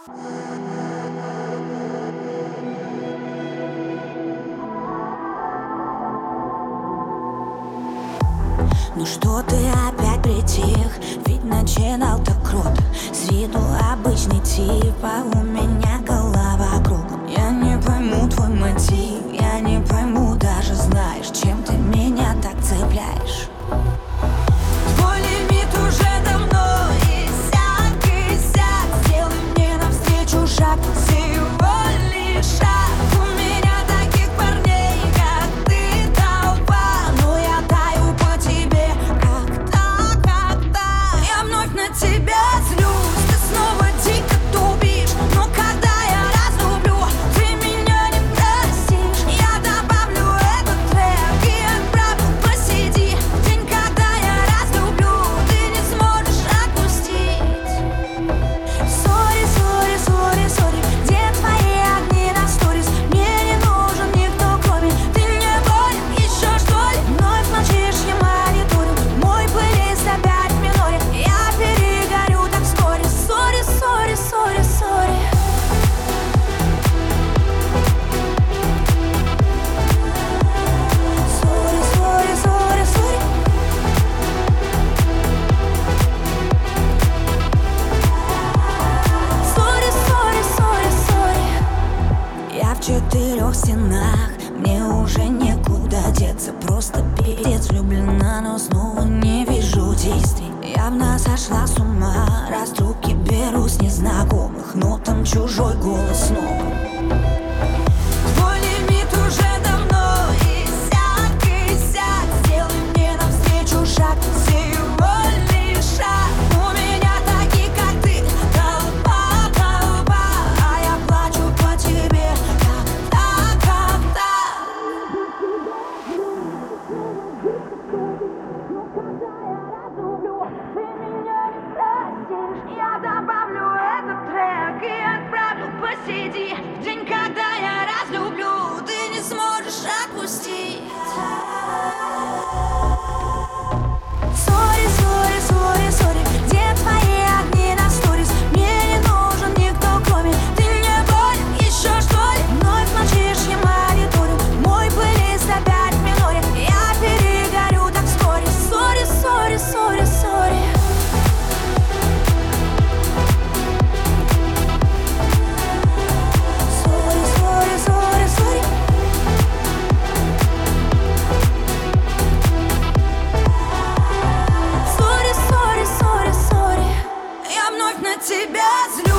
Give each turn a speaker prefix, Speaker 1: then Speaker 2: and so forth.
Speaker 1: Ну что ты опять притих? Ведь начинал так круто. С виду обычный тип, а у меня голова кругом. Я не пойму твой мотив, я не пойму, даже знаешь, чем ты меня так цепляешь. Твой лимит уже давно иссяк. Сделай мне навстречу шаг, всего лишь шаг. У меня таких парней, как ты, толпа. Но я таю по тебе, когда я вновь на тебя злюсь. Ты снова дико тупишь, но когда я разлюблю, ты меня не простишь. Я добавлю этот трек и отправлю. Посиди, день, когда я разлюблю, ты не сможешь отпустить. Сори, сори, сори, сори, где твои огни на сторис? Мне не нужен никто, кроме. Ты мне болен еще, что ли? Вновь молчишь, я мониторю. Мой плейлист опять в миноре. Я перегорю так вскоре. Сори, сори, сори, сори. Сори, сори, сори, сори. Сори, сори, сори, сори. Я в 4 стенах, мне уже некуда деться. Просто пиздец влюблена, но снова не вижу действий. Явно сошла с ума, раз трубки беру с незнакомых, но там чужой голос снова. Твой лимит уже давно иссяк. Сделай мне навстречу шаг, всего лишь шаг. У меня такие, как ты, толпа. А я плачу по тебе, когда ты меня не простишь. Я добавлю этот трек и отправлю. Посиди, в день, когда я разлюблю, ты не сможешь отпустить. Сори, сори, сори, сори, где твои огни на сторис? Мне не нужен никто, кроме. Ты мне болен еще, что ли? Вновь молчишь, я мониторю. Мой плейлист опять в миноре. Я перегорю так вскоре. Сори, сори, сори, сори. Сори, сори, сори, сори. Сори, сори, сори, сори. Я вновь на тебя злюсь.